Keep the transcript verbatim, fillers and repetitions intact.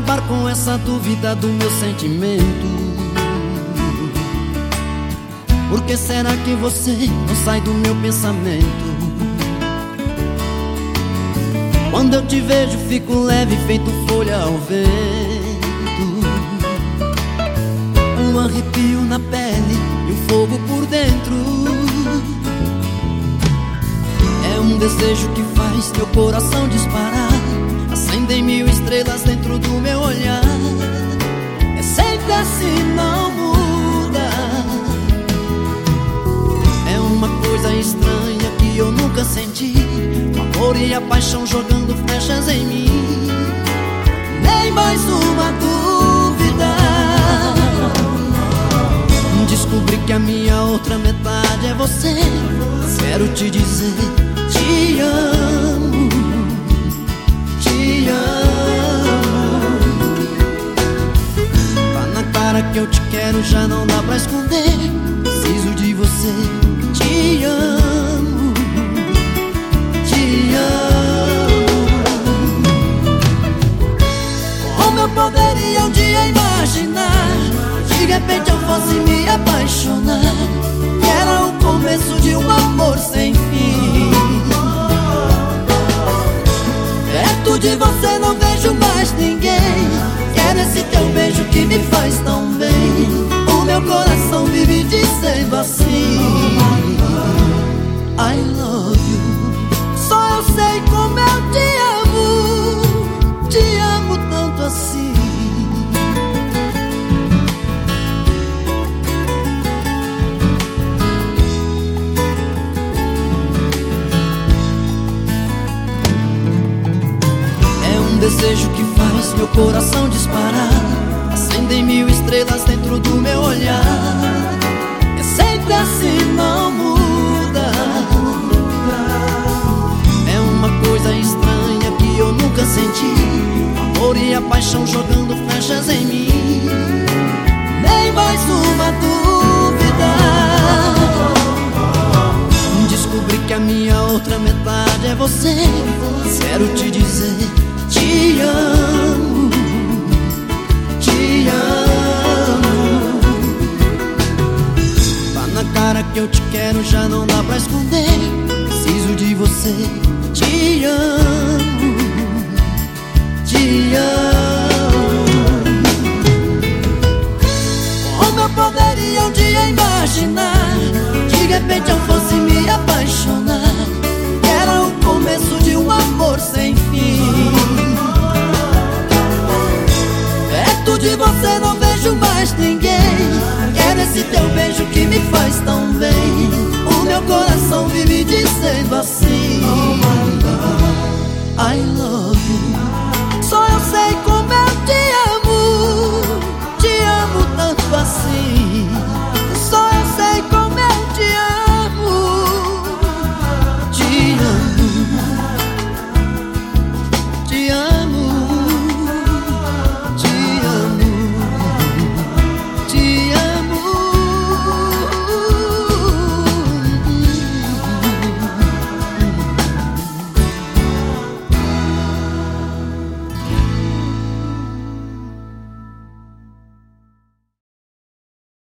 acabar com essa dúvida do meu sentimento. Por que será que você não sai do meu pensamento? Quando eu te vejo fico leve, feito folha ao vento. Um arrepio na pele e um fogo por dentro. É um desejo que faz meu coração disparar. Acendem mil estrelas dentro do meu olhar. É sempre assim, não muda. É uma coisa estranha que eu nunca senti. O amor e a paixão jogando flechas em mim. Nem mais uma dúvida. Descobri que a minha outra metade é você. Quero te dizer, te amo, te amo. Tá na cara que eu te quero, já não dá pra esconder. Preciso de você, te amo, te amo. Como eu poderia um dia imaginar de repente eu fosse me apaixonar? Era o começo de um amor sem fim. Perto de você não vejo mais ninguém. Quero esse teu beijo que me faz tão bem. O meu coração vive dizendo assim, I love you. Só eu sei como eu te amo. Te amo tanto assim. Desejo que faz meu coração disparar. Acendem mil estrelas dentro do meu olhar. É sempre assim, não muda. É uma coisa estranha que eu nunca senti. O amor e a paixão jogando flechas em mim. Nem mais uma dúvida. Descobri que a minha outra metade é você. Quero te dizer, te amo, te amo. Tá na cara que eu te quero, já não dá pra esconder. Preciso de você, te amo, te amo. Como eu poderia um dia imaginar de repente eu fosse me apaixonar?